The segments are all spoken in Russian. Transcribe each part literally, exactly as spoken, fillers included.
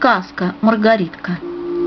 Сказка «Маргаритка».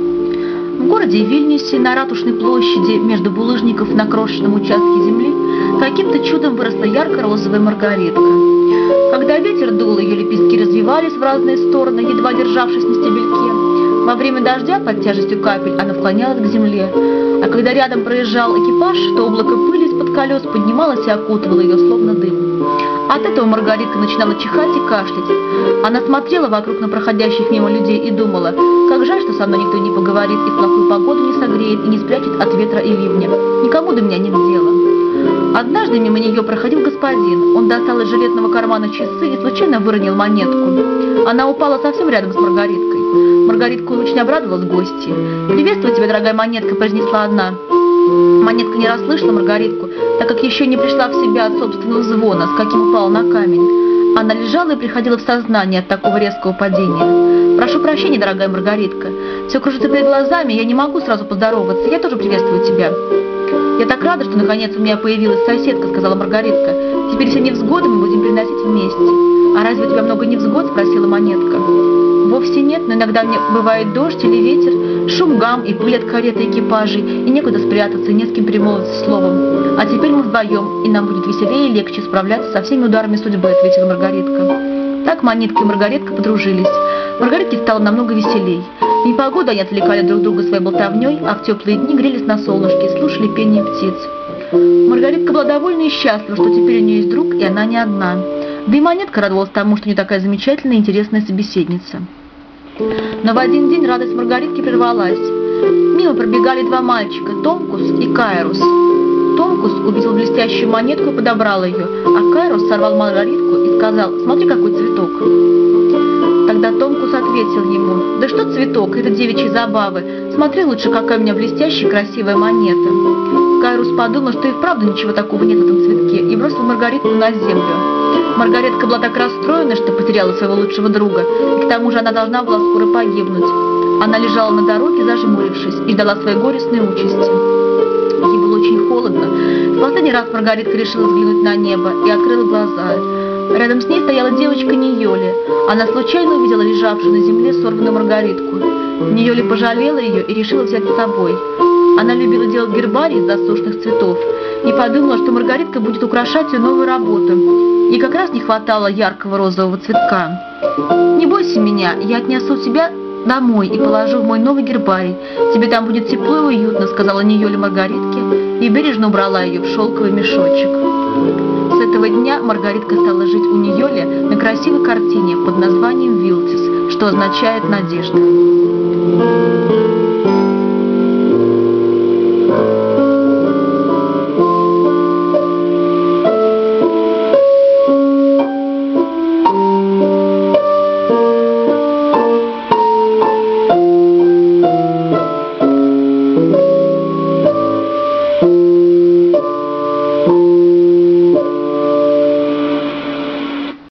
В городе Вильнюсе на Ратушной площади между булыжников на крошечном участке земли каким-то чудом выросла ярко-розовая маргаритка. Когда ветер дул, ее лепестки развивались в разные стороны, едва державшись на стебельке. Во время дождя под тяжестью капель она вклонялась к земле, а когда рядом проезжал экипаж, то облако пыли из-под колес поднималось и окутывало ее словно дым. От этого Маргаритка начинала чихать и кашлять. Она смотрела вокруг на проходящих мимо людей и думала, как жаль, что со мной никто не поговорит и в плохую погоду не согреет и не спрячет от ветра и ливня. Никому до меня нет дела. Однажды мимо нее проходил господин. Он достал из жилетного кармана часы и случайно выронил монетку. Она упала совсем рядом с Маргариткой. Маргаритка очень обрадовалась гостье. «Приветствую тебя, дорогая монетка», — произнесла она. Монетка не расслышала Маргаритку, так как еще не пришла в себя от собственного звона, с каким упала на камень. Она лежала и приходила в сознание от такого резкого падения. «Прошу прощения, дорогая Маргаритка. Все кружится перед глазами, я не могу сразу поздороваться. Я тоже приветствую тебя». «Я так рада, что наконец у меня появилась соседка», — сказала Маргаритка. «Теперь все невзгоды мы будем переносить вместе». «А разве у тебя много невзгод?» — спросила монетка. «Вовсе нет, но иногда мне бывает дождь или ветер, шум, гам и пыль от кареты экипажей, и некуда спрятаться, и не с кем перемолвиться словом. А теперь мы вдвоем, и нам будет веселее и легче справляться со всеми ударами судьбы», — ответила Маргаритка. Так монетка и Маргаритка подружились. Маргаритке стало намного веселей. В непогоду они отвлекали друг друга своей болтовней, а в теплые дни грелись на солнышке и слушали пение птиц. Маргаритка была довольна и счастлива, что теперь у нее есть друг, и она не одна. Да и монетка радовалась тому, что у нее такая замечательная и интересная собеседница. Но в один день радость Маргаритки прервалась. Мимо пробегали два мальчика, Томкус и Кайрус. Томкус увидел блестящую монетку и подобрал ее, а Кайрус сорвал Маргаритку и сказал: «Смотри, какой цветок». Тогда Томкус ответил ему: «Да что цветок, это девичьи забавы. Смотри лучше, какая у меня блестящая красивая монета». Кайрус подумал, что и вправду ничего такого нет в этом цветке, и бросил Маргаритку на землю. Маргаритка была так расстроена, что потеряла своего лучшего друга, и к тому же она должна была скоро погибнуть. Она лежала на дороге, зажмурившись, и ждала своей горестной участи. Ей было очень холодно. В последний раз Маргаритка решила взглянуть на небо и открыла глаза. Рядом с ней стояла девочка Ньоли. Она случайно увидела лежавшую на земле сорванную Маргаритку. Ньоли пожалела ее и решила взять с собой. Она любила делать гербарий из засушенных цветов и подумала, что Маргаритка будет украшать ее новую работу. Ей как раз не хватало яркого розового цветка. «Не бойся меня, я отнесу тебя домой и положу в мой новый гербарий. Тебе там будет тепло и уютно», — сказала Ньоли Маргаритке и бережно убрала ее в шелковый мешочек. С этого дня Маргаритка стала жить у Ньоли на красивой картине под названием «Вилтис», что означает «надежда».